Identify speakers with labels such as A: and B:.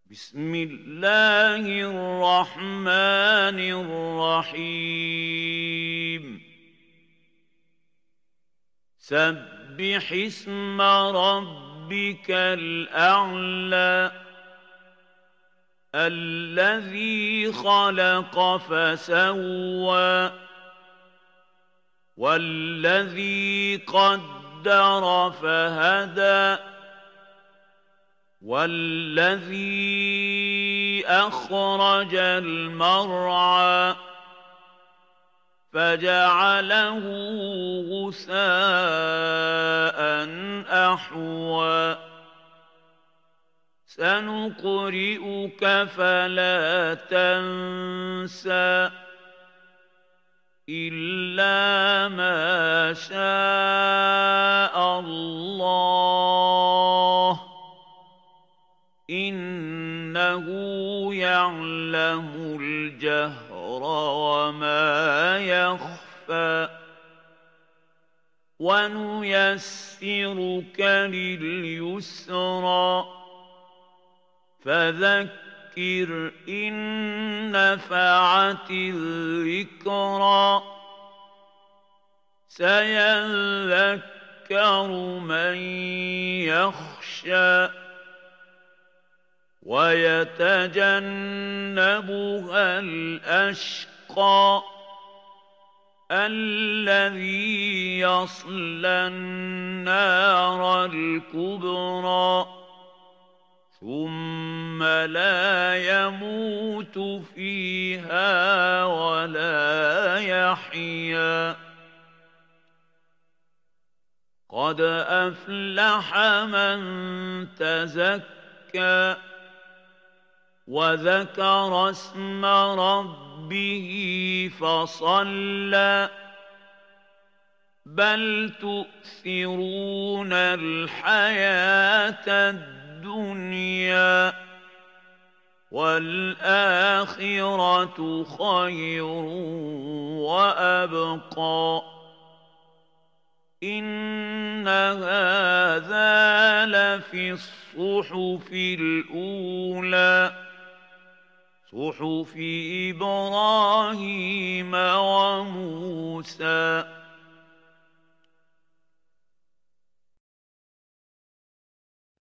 A: بسم الله الرحمن الرحيم سبح اسم ربك الأعلى الذي خلق فسوى والذي قدر فهدى والذي أخرج المرعى فجعله غثاء أحوى سنقرئك فلا تنسى إلا ما شاء الله إنه يعلم الجهر وما يخفى ونيسرك لليسرى فذكر إن نفعت الذكرى سيذكر من يخشى ويتجنبها الأشقى الذي يصلى النار الكبرى ثم لا يموت فيها ولا يحيا قد أفلح من تزكى وذكر اسم ربه فصلى بل تؤثرون الحياة الدنيا والآخرة خير وأبقى إن هذا لفي الصحف الأولى صحف إبراهيم وموسى